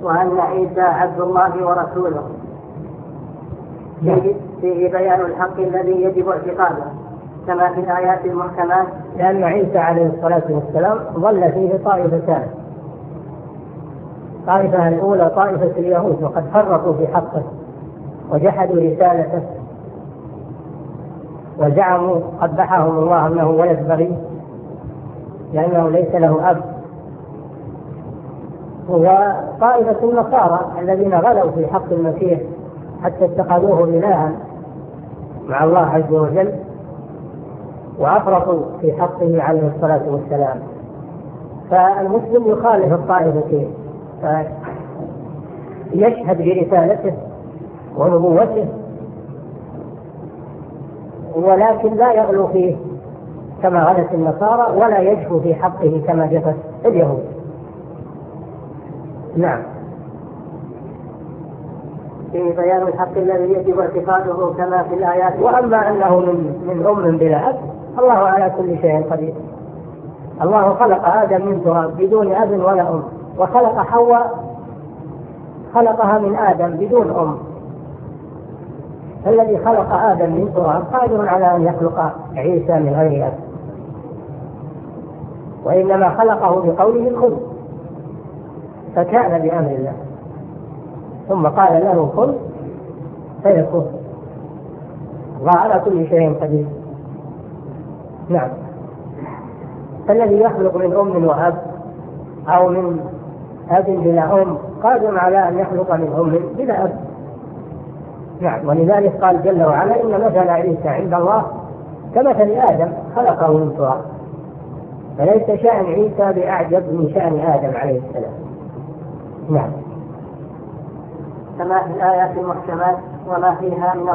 وأن عيسى عبد الله ورسوله، فيه بيان الحق الذي يجب اعتقاده كما في الآيات المحكمات. لأن عيسى عليه الصلاة والسلام ظل فيه طائفتان: طائفة الأولى طائفة اليهود، وقد فرطوا في حقه وجحدوا رسالته وزعموا قبحهم الله أنه ولد بغي لأنه ليس له أب. وطائفة النصارى الذين غلوا في حق المسيح حتى اتخذوه إلها مع الله عز وجل وأفرطوا في حقه عليه الصلاة والسلام. فالمسلم يخالف الطائفتين، يشهد برسالته ونبوته، ولكن لا يغلو فيه كما غلت النصارى، ولا يجفو في حقه كما جفت اليهود. نعم. في بيان الحق الذي يجب اعتقاده كما في الآيات. وأما أنه من أم بلا أب، الله على كل شيء قدير. الله خلق آدم من تراب بدون أب ولا أم، وخلق حواء خلقها من آدم بدون أم. الذي خلق آدم من تراب قادر على أن يخلق عيسى من غير أب، وإنما خلقه بقوله كن فكان بأمر الله، ثم قال له كن فيكون. الله على كل شيء قدير. نعم. فالذي يخلق من أم وأب أو من أب بلا أم قادر على أن يخلق من أم بلا أب. نعم. ولذلك قال جل وعلا: إن مثل عيسى عند الله كمثل آدم خلقه من تراب. فليس شأن عيسى بأعجب من شأن آدم عليه السلام. نعم. كما في الآيات المحكمات وما فيها من